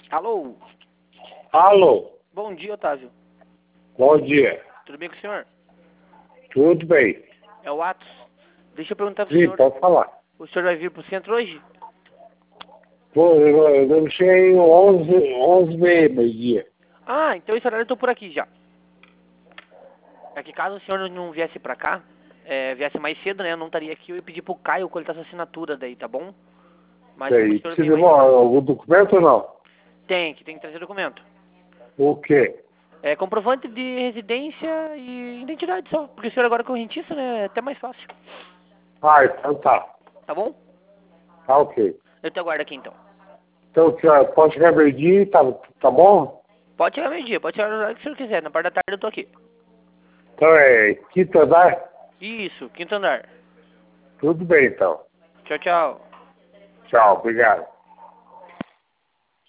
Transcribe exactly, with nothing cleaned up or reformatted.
Alô? Alô, Bom dia, Otávio. bom dia. Tudo bem com o senhor? Tudo bem? É o Atos. Deixa eu perguntar pro Sim, senhor. pode falar. O senhor vai vir pro centro hoje? Pô, eu, eu deixei onze, onze meio-dia. Ah, então esse horário eu tô por aqui já. É que caso o senhor não viesse pra cá, é, viesse mais cedo, né? Eu não estaria aqui, eu ia pedir pro Caio coletar sua assinatura daí, tá bom? Mas como o Sei. senhor vem Precisa de mais... algum documento ou não? Tem, que tem que trazer documento. O quê? É comprovante de residência e identidade só. Porque o senhor agora é correntista, né? É até mais fácil. Ah, então tá. Tá bom? Tá ok. Eu te aguardo aqui então. Então, que hora? Pode chegar meio-dia, tá, tá bom? Pode chegar meio-dia, pode chegar no horário que o senhor quiser. Na parte da tarde eu tô aqui. Então é quinta andar? Isso, quinto andar. Tudo bem então. Tchau, tchau. Tchau, obrigado.